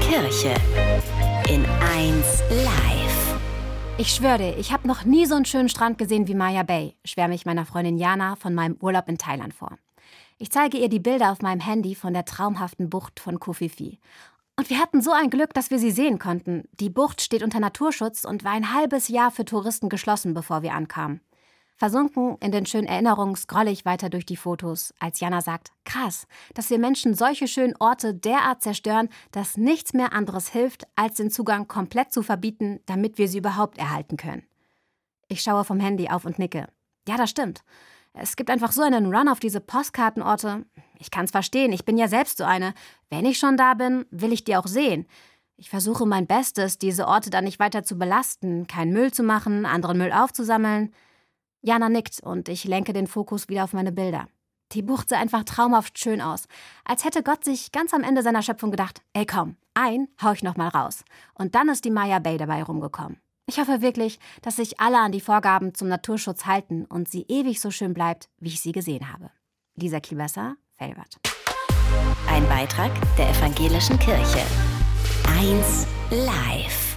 Kirche in 1 Live. Ich schwöre dir, ich habe noch nie so einen schönen Strand gesehen wie Maya Bay, schwärme ich meiner Freundin Jana von meinem Urlaub in Thailand vor. Ich zeige ihr die Bilder auf meinem Handy von der traumhaften Bucht von Koh Phi Phi. Und wir hatten so ein Glück, dass wir sie sehen konnten. Die Bucht steht unter Naturschutz und war ein halbes Jahr für Touristen geschlossen, bevor wir ankamen. Versunken in den schönen Erinnerungen scrolle ich weiter durch die Fotos, als Jana sagt, krass, dass wir Menschen solche schönen Orte derart zerstören, dass nichts mehr anderes hilft, als den Zugang komplett zu verbieten, damit wir sie überhaupt erhalten können. Ich schaue vom Handy auf und nicke. Ja, das stimmt. Es gibt einfach so einen Run auf diese Postkartenorte. Ich kann's verstehen, ich bin ja selbst so eine. Wenn ich schon da bin, will ich die auch sehen. Ich versuche mein Bestes, diese Orte dann nicht weiter zu belasten, keinen Müll zu machen, anderen Müll aufzusammeln. Jana nickt und ich lenke den Fokus wieder auf meine Bilder. Die Bucht sah einfach traumhaft schön aus. Als hätte Gott sich ganz am Ende seiner Schöpfung gedacht, ey komm, hau ich noch mal raus. Und dann ist die Maya Bay dabei rumgekommen. Ich hoffe wirklich, dass sich alle an die Vorgaben zum Naturschutz halten und sie ewig so schön bleibt, wie ich sie gesehen habe. Lisa Kielbesser, Velbert. Ein Beitrag der Evangelischen Kirche. 1 Live.